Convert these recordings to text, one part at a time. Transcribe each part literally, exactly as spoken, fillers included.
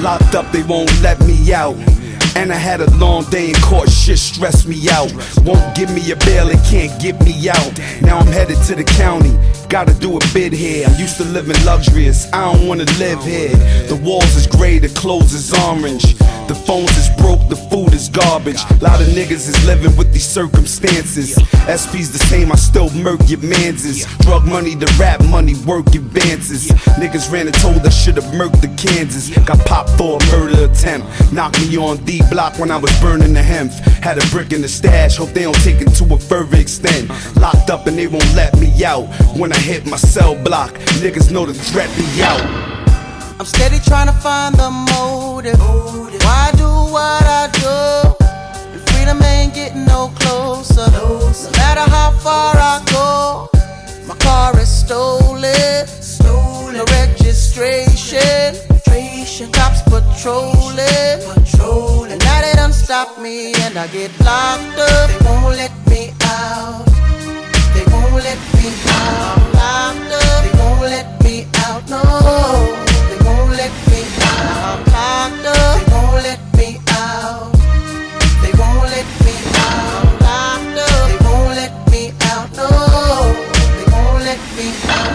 Locked up, they won't let me out. And I had a long day in court, shit stressed me out. Won't give me a bail, and can't get me out. Now I'm headed to the county, gotta do a bid here. I'm used to living luxurious, I don't wanna live here. The walls is gray, the clothes is orange. The phones is broke, the food is garbage. Lot of niggas is living with these circumstances. S P's the same, I still murk your manses. Drug money, the rap money, work advances. Niggas ran and told I should've murked the Kansas. Got popped for a murder attempt. Knocked me on D block when I was burning the hemp. Had a brick in the stash, hope they don't take it to a further extent. Locked up and they won't let me out. When I hit my cell block, niggas know the threat be out. I'm steady trying to find the motive. Why do what I do? And freedom ain't getting no closer. No matter how far I go, my car is stolen. No registration. Cops patrolling. And now they done stop me and I get locked up. They won't let me out. They won't let me out. I'm locked up. They won't let me out. No. They won't let me out. I'm locked up. They won't let me out. They won't let me out. I'm locked up. They won't let me out. No. They won't let me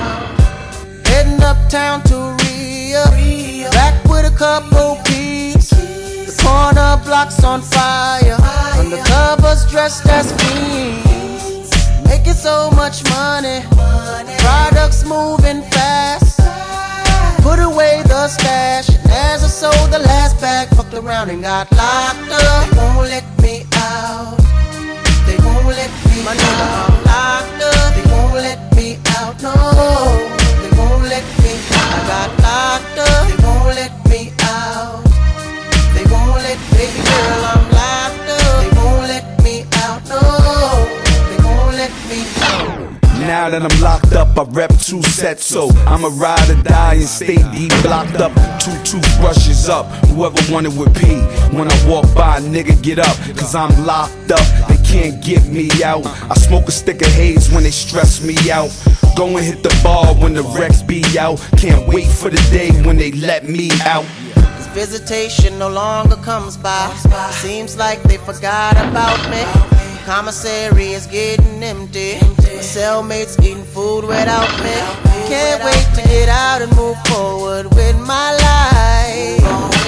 out. Heading uptown to Rio. Back with a couple peeps. The corner block's on fire. Undercovers dressed as fiends. Making so much money. Products moving fast. Put away the stash. And as I sold the last bag, fucked around and got locked up. They won't let me out. They won't let me My nigga, out. I'm locked up. They won't let me out. No. They won't let me out. I got locked up. They won't let me out. They won't let me Baby girl, I'm locked up. They won't let me out. No. They won't let me out. Now that I'm locked up, I rep two sets, so I'ma ride or die and stay deep blocked up. Two toothbrushes up, whoever wanted with P. When I walk by, nigga get up, cause I'm locked up. They can't get me out. I smoke a stick of haze when they stress me out. Go and hit the bar when the Rex be out. Can't wait for the day when they let me out. Visitation no longer comes by. Seems like they forgot about me. Commissary is getting empty. My cellmates eating food without me. Can't wait to get out and move forward with my life.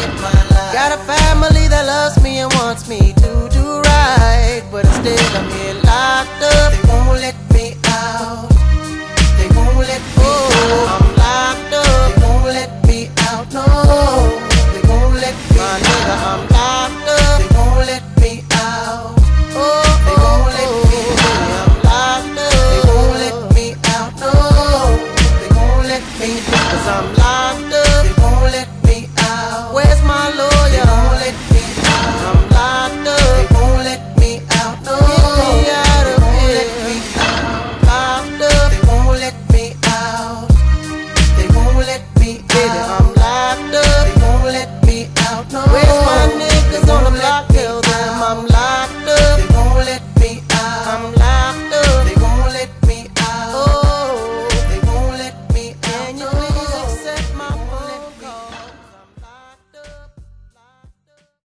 Got a family that loves me and wants me to do right, but instead I'm here locked up.